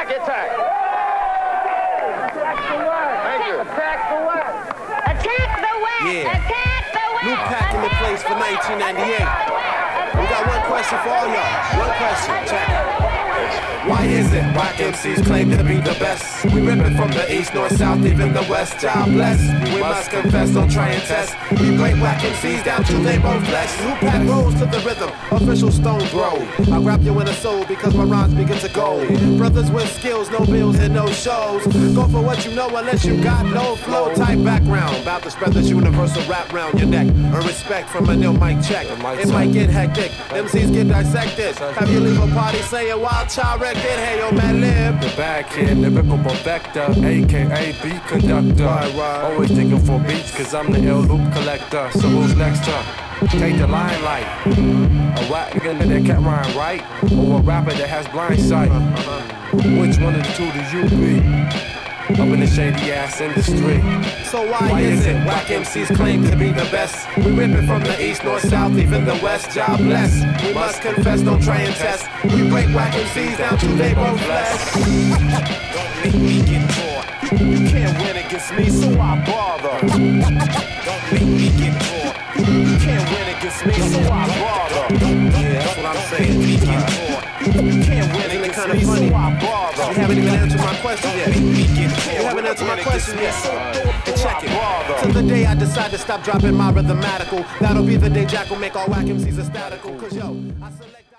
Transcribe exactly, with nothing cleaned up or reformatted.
Attack, attack. Attack the word. Thank you. Attack the word. Attack the word. Yeah. Attack the word. New pack in the place for nineteen ninety-eight. We got one question for all y'all. One question. Check it. Why is it whack M Cs claim to be the best? We rip it from the east, north, south, even the west. God bless. We must confess, don't try and test. We break whack M Cs down till they both bless. New pack rolls to the rhythm, official stone throw. I'll grab you in the soul because my rhymes begin to go. Brothers with skills, no bills and no shows. Go for what you know unless you got no flow. Type background, about to spread this universal rap round your neck. Earn respect from a new mic check. It might get hectic, M Cs get dissected. Have you leave a party saying wild child wrecked it? Hey yo man, live. The bad kid, lyrical perfecter, aka beat conductor. Right, right. Always digging for beats, cause I'm the ill loop collector. So who's next to take the limelight? A whack nigga that can't rhyme right, or a rapper that has blind sight? Which one of the two do you be? Up in the shady ass industry. So why, why is it whack M Cs claim to be the best? We rip it from the east, north, south, even the west. God bless. We must confess, don't try and test. We break whack M Cs down till they both bless. Don't make me get bored. You can't win against me, so I bother. Don't make me get bored. You can't win against me, so I bother. Yeah, that's what I'm saying. You can't win Isn't it against kind me, of funny? so I bother. You haven't even answered my question yet. You haven't answered my question yet. So Check it. Till the day I decide to stop dropping my rhythmatical, that'll be the day Jack will make all whack M Cs ecstatical. Cause yo, I select